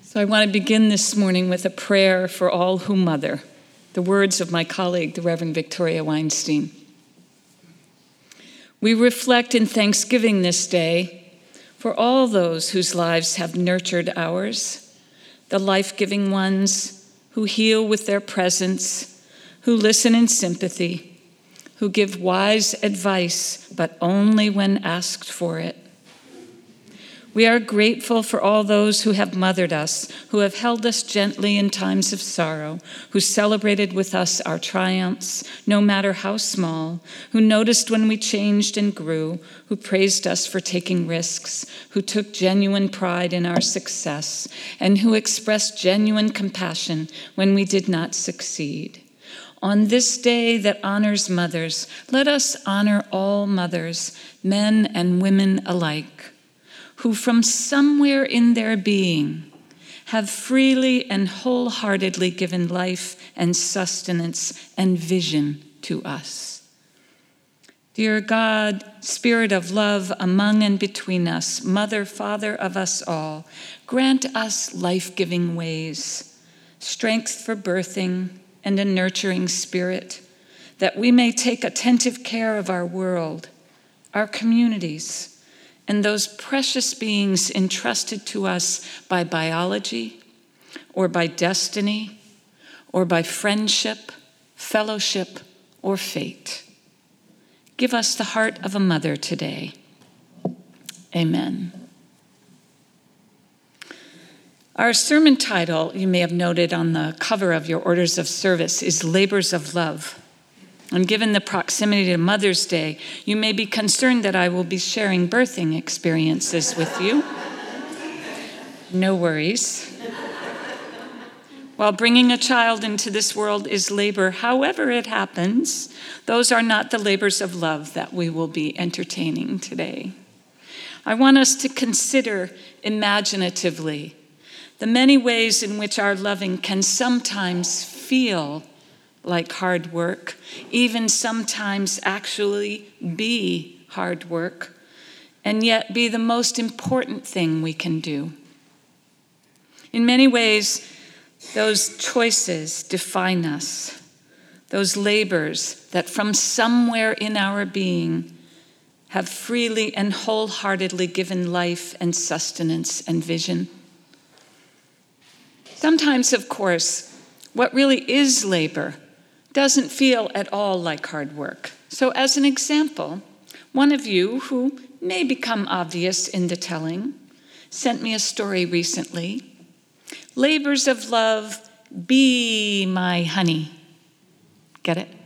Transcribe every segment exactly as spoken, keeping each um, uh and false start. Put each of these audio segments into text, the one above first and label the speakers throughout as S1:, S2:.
S1: So I want to begin this morning with a prayer for all who mother, the words of my colleague, the Reverend Victoria Weinstein. We reflect in thanksgiving this day for all those whose lives have nurtured ours, the life-giving ones who heal with their presence, who listen in sympathy, who give wise advice, but only when asked for it. We are grateful for all those who have mothered us, who have held us gently in times of sorrow, who celebrated with us our triumphs, no matter how small, who noticed when we changed and grew, who praised us for taking risks, who took genuine pride in our success, and who expressed genuine compassion when we did not succeed. On this day that honors mothers, let us honor all mothers, men and women alike, who from somewhere in their being have freely and wholeheartedly given life and sustenance and vision to us. Dear God, Spirit of love among and between us, Mother, Father of us all, grant us life-giving ways, strength for birthing and a nurturing spirit, that we may take attentive care of our world, our communities, and those precious beings entrusted to us by biology, or by destiny, or by friendship, fellowship, or fate. Give us the heart of a mother today. Amen. Our sermon title, you may have noted on the cover of your orders of service, is Labors of Love. And given the proximity to Mother's Day, you may be concerned that I will be sharing birthing experiences with you. No worries. While bringing a child into this world is labor, however it happens, those are not the labors of love that we will be entertaining today. I want us to consider imaginatively the many ways in which our loving can sometimes feel like hard work, even sometimes actually be hard work, and yet be the most important thing we can do. In many ways, those choices define us, those labors that from somewhere in our being have freely and wholeheartedly given life and sustenance and vision. Sometimes, of course, what really is labor doesn't feel at all like hard work. So as an example, one of you, who may become obvious in the telling, sent me a story recently. Labors of love, be my honey. Get it?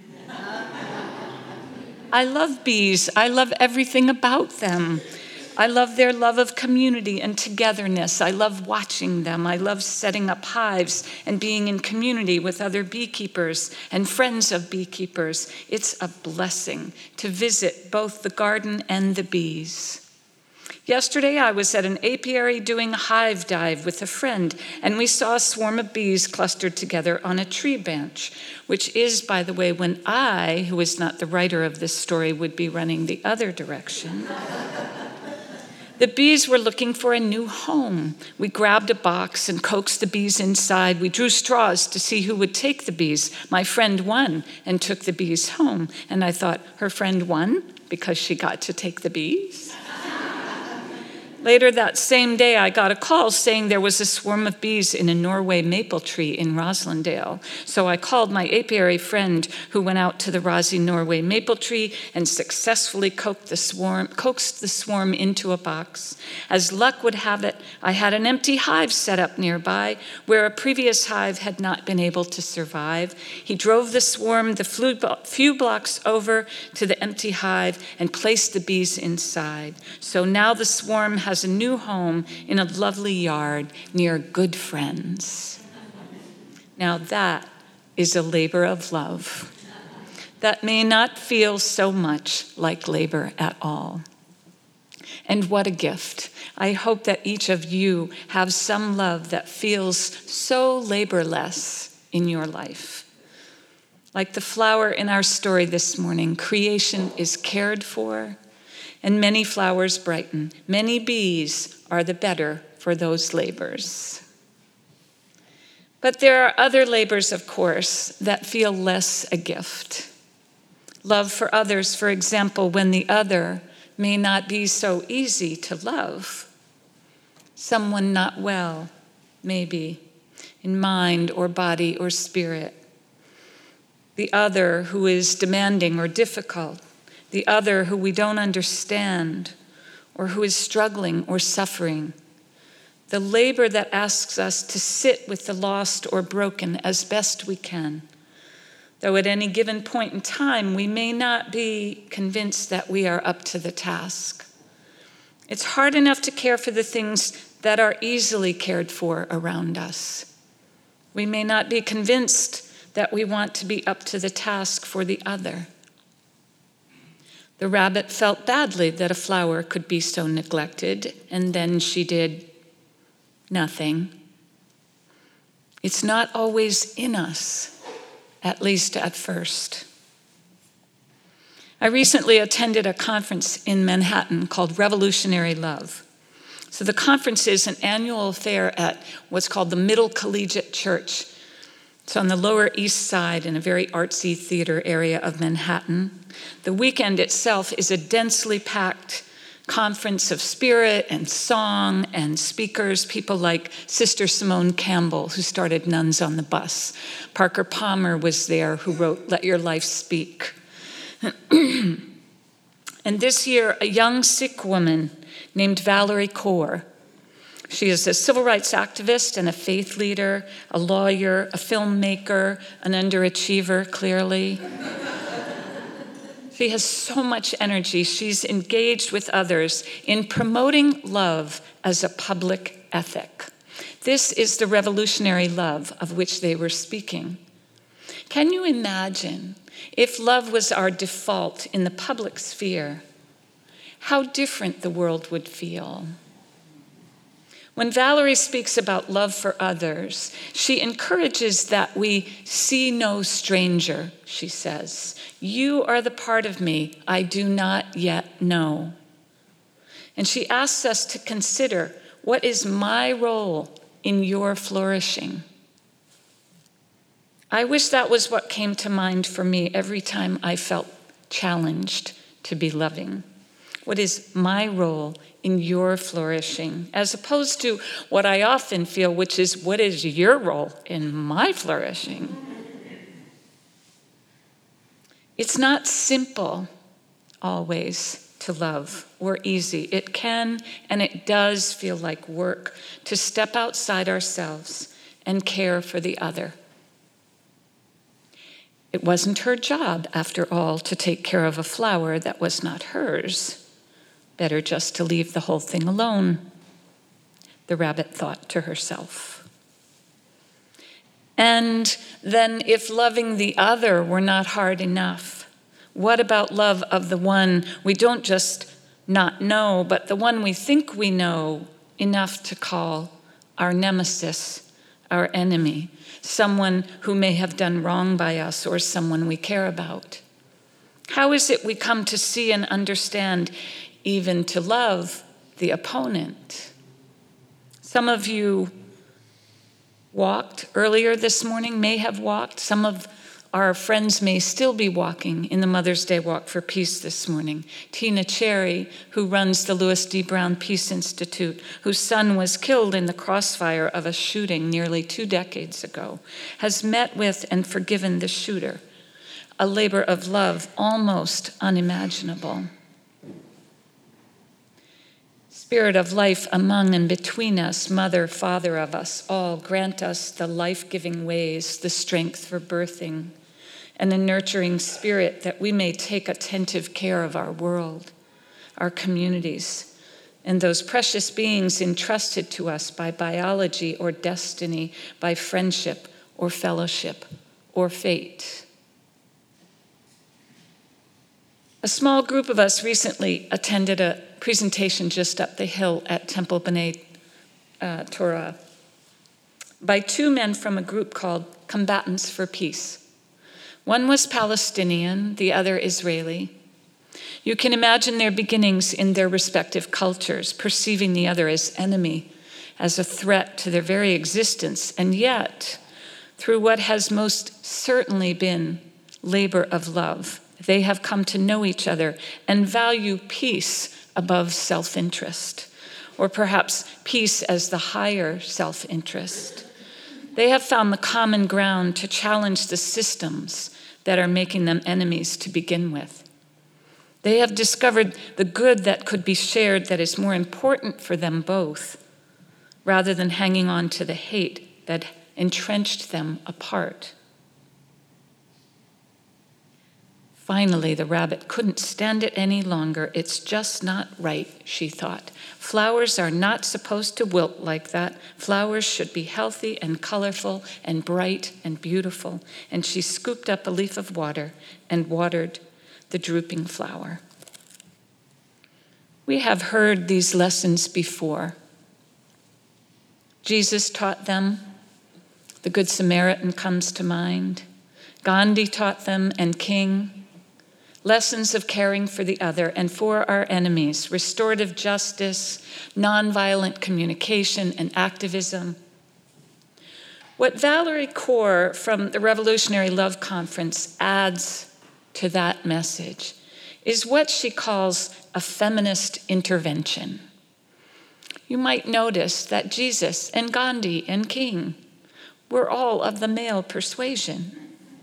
S1: I love bees. I love everything about them. I love their love of community and togetherness. I love watching them. I love setting up hives and being in community with other beekeepers and friends of beekeepers. It's a blessing to visit both the garden and the bees. Yesterday, I was at an apiary doing a hive dive with a friend, and we saw a swarm of bees clustered together on a tree branch, which is, by the way, when I, who is not the writer of this story, would be running the other direction. The bees were looking for a new home. We grabbed a box and coaxed the bees inside. We drew straws to see who would take the bees. My friend won and took the bees home. And I thought, her friend won because she got to take the bees? Later that same day, I got a call saying there was a swarm of bees in a Norway maple tree in Roslindale. So I called my apiary friend who went out to the Rossi Norway maple tree and successfully coaxed the swarm, coaxed the swarm into a box. As luck would have it, I had an empty hive set up nearby where a previous hive had not been able to survive. He drove the swarm the few blocks over to the empty hive and placed the bees inside. So now the swarm has has a new home in a lovely yard near good friends. Now that is a labor of love that may not feel so much like labor at all. And what a gift. I hope that each of you have some love that feels so laborless in your life. Like the flower in our story this morning, creation is cared for, and many flowers brighten. Many bees are the better for those labors. But there are other labors, of course, that feel less a gift. Love for others, for example, when the other may not be so easy to love. Someone not well, maybe, in mind or body or spirit. The other who is demanding or difficult. The other who we don't understand or who is struggling or suffering. The labor that asks us to sit with the lost or broken as best we can. Though at any given point in time, we may not be convinced that we are up to the task. It's hard enough to care for the things that are easily cared for around us. We may not be convinced that we want to be up to the task for the other. The rabbit felt badly that a flower could be so neglected, and then she did nothing. It's not always in us, at least at first. I recently attended a conference in Manhattan called Revolutionary Love. So the conference is an annual affair at what's called the Middle Collegiate Church. It's on the Lower East Side in a very artsy theater area of Manhattan. The weekend itself is a densely packed conference of spirit and song and speakers, people like Sister Simone Campbell, who started Nuns on the Bus. Parker Palmer was there, who wrote Let Your Life Speak. And this year, a young Sikh woman named Valerie Kaur. She is a civil rights activist and a faith leader, a lawyer, a filmmaker, an underachiever, clearly. She has so much energy. She's engaged with others in promoting love as a public ethic. This is the revolutionary love of which they were speaking. Can you imagine if love was our default in the public sphere, how different the world would feel? When Valerie speaks about love for others, she encourages that we see no stranger, she says. You are the part of me I do not yet know. And she asks us to consider, what is my role in your flourishing? I wish that was what came to mind for me every time I felt challenged to be loving. What is my role in your flourishing? As opposed to what I often feel, which is, what is your role in my flourishing? It's not simple, always, to love or easy. It can and it does feel like work to step outside ourselves and care for the other. It wasn't her job, after all, to take care of a flower that was not hers. Better just to leave the whole thing alone, the rabbit thought to herself. And then if loving the other were not hard enough, what about love of the one we don't just not know, but the one we think we know enough to call our nemesis, our enemy, someone who may have done wrong by us or someone we care about? How is it we come to see and understand, even to love, the opponent? Some of you walked earlier this morning, may have walked. Some of our friends may still be walking in the Mother's Day Walk for Peace this morning. Tina Cherry, who runs the Louis D. Brown Peace Institute, whose son was killed in the crossfire of a shooting nearly two decades ago, has met with and forgiven the shooter, a labor of love almost unimaginable. Spirit of life among and between us, Mother, Father of us all, grant us the life-giving ways, the strength for birthing, and the nurturing spirit that we may take attentive care of our world, our communities, and those precious beings entrusted to us by biology or destiny, by friendship or fellowship or fate. A small group of us recently attended a presentation just up the hill at Temple B'nai uh, Torah by two men from a group called Combatants for Peace. One was Palestinian, the other Israeli. You can imagine their beginnings in their respective cultures, perceiving the other as enemy, as a threat to their very existence, and yet through what has most certainly been labor of love, they have come to know each other and value peace above self-interest, or perhaps peace as the higher self-interest. They have found the common ground to challenge the systems that are making them enemies to begin with. They have discovered the good that could be shared that is more important for them both, rather than hanging on to the hate that entrenched them apart. Finally, the rabbit couldn't stand it any longer. It's just not right, she thought. Flowers are not supposed to wilt like that. Flowers should be healthy and colorful and bright and beautiful. And she scooped up a leaf of water and watered the drooping flower. We have heard these lessons before. Jesus taught them. The Good Samaritan comes to mind. Gandhi taught them, and King. Lessons of caring for the other and for our enemies, restorative justice, nonviolent communication, and activism. What Valerie Kaur from the Revolutionary Love Conference adds to that message is what she calls a feminist intervention. You might notice that Jesus and Gandhi and King were all of the male persuasion.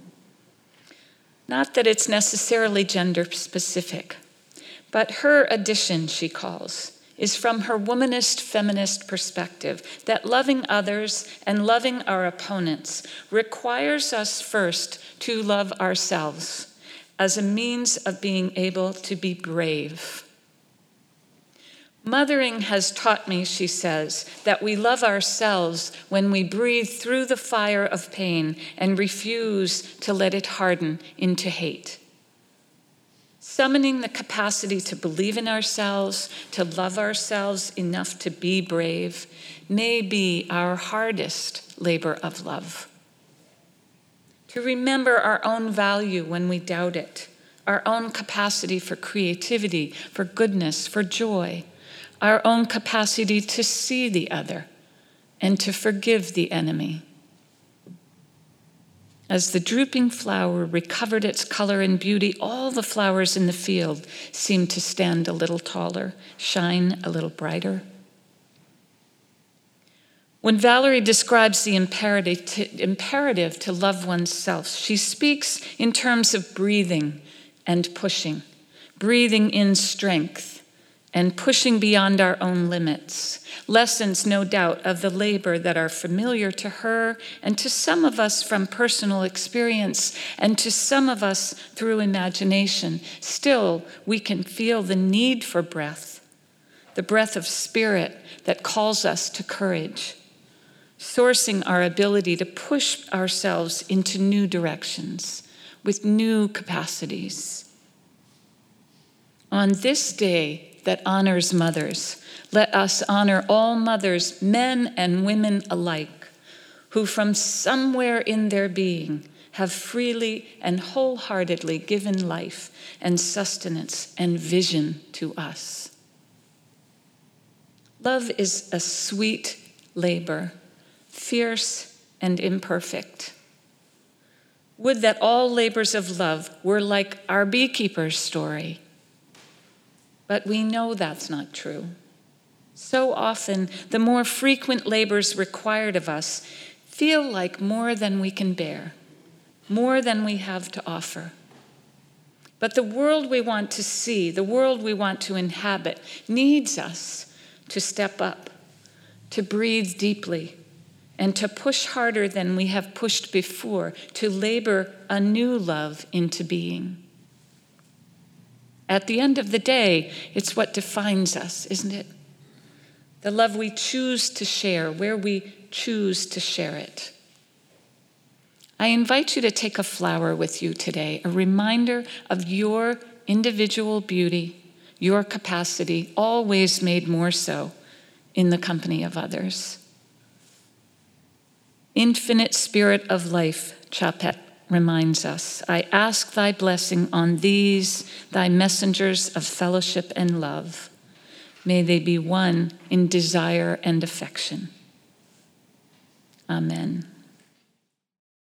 S1: Not that it's necessarily gender specific, but her addition, she calls, is from her womanist feminist perspective that loving others and loving our opponents requires us first to love ourselves as a means of being able to be brave. Mothering has taught me, she says, that we love ourselves when we breathe through the fire of pain and refuse to let it harden into hate. Summoning the capacity to believe in ourselves, to love ourselves enough to be brave, may be our hardest labor of love. To remember our own value when we doubt it, our own capacity for creativity, for goodness, for joy, our own capacity to see the other and to forgive the enemy. As the drooping flower recovered its color and beauty, all the flowers in the field seemed to stand a little taller, shine a little brighter. When Valerie describes the imperative to, imperative to love oneself, she speaks in terms of breathing and pushing, breathing in strength, and pushing beyond our own limits. Lessons, no doubt, of the labor that are familiar to her and to some of us from personal experience and to some of us through imagination. Still, we can feel the need for breath, the breath of spirit that calls us to courage, sourcing our ability to push ourselves into new directions with new capacities. On this day that honors mothers, let us honor all mothers, men and women alike, who from somewhere in their being have freely and wholeheartedly given life and sustenance and vision to us. Love is a sweet labor, fierce and imperfect. Would that all labors of love were like our beekeeper's story. But we know that's not true. So often, the more frequent labors required of us feel like more than we can bear, more than we have to offer. But the world we want to see, the world we want to inhabit, needs us to step up, to breathe deeply, and to push harder than we have pushed before, to labor a new love into being. At the end of the day, it's what defines us, isn't it? The love we choose to share, where we choose to share it. I invite you to take a flower with you today, a reminder of your individual beauty, your capacity, always made more so in the company of others. Infinite Spirit of life, Chapet reminds us, I ask thy blessing on these, thy messengers of fellowship and love. May they be one in desire and affection. Amen.